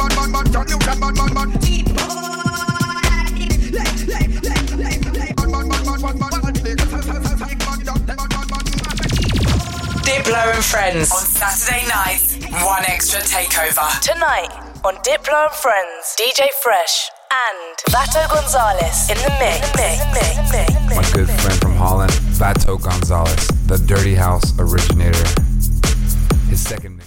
Diplo and Friends on Saturday nights. One Extra Takeover. Tonight on Diplo and Friends, DJ Fresh and Vato Gonzalez in the mix. My good friend from Holland, Vato Gonzalez, the Dirty House originator. His second mix.